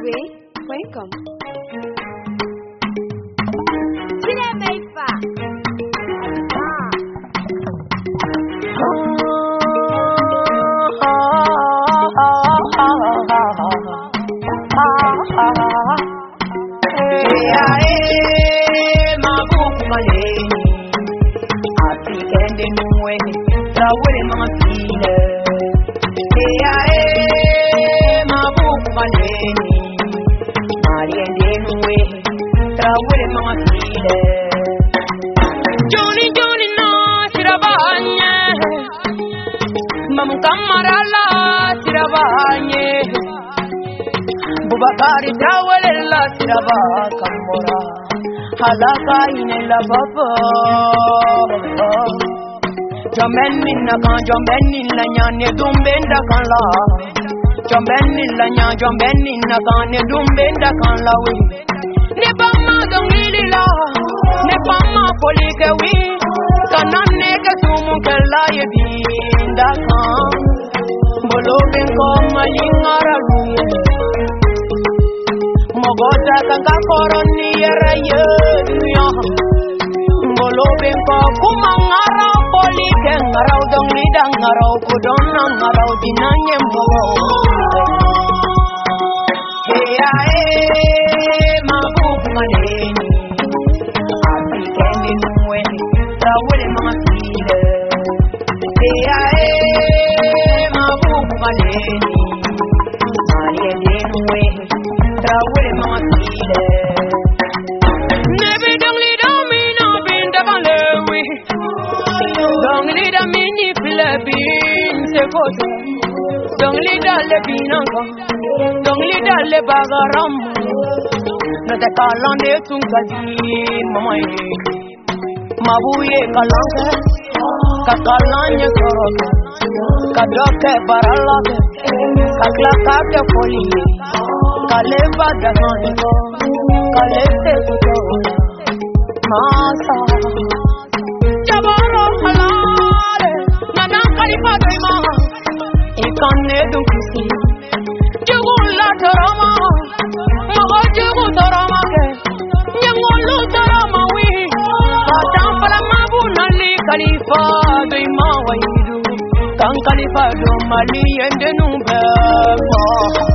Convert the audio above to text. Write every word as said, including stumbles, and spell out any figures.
Zimbabwe point com. Chile Meifa. Johnny Johnny no sirabanye Mam kamarala sirabanye Bubakari trawale la siraba kamora halaka inela baba Jamen minna kan jamen inna nyane dumbenda kan la Jamen inna nya jamen inna kan ne dumbenda kan la we Ne ba ma dongili la Ne pa ma polike wi Kanane ke sumu ke la ye binda kan Bolo ben ko malingara lu Mogota kan ka koroni yera ye duya Bolo ben ko kumangara polike ngarau dongli dang ngarau kudona ngarau dinanye mo Hey hey ma kumaneni Kendi nuwe, trawele mama sile. Eya eh, mabuku maleni. Maleni nuwe, trawele mama sile. Nebi dongli dami na binda balewi. Dongli dami ni file bin sekote. Dongli dale binanga, dongli dale bagaram. Nada kalande tungkaji mamai mabuye kalanga kakalanya koroka kadoke baralake kakla kate poli kaleba dagane kalete kutola masa jabaro halale nana kalifa doima ikanne dunkusi jugula torama Magojugu torama ke Nyangolu torama wi Katampala mabu nali kalifa Doima waidu Kan kalifa do mali yende numbe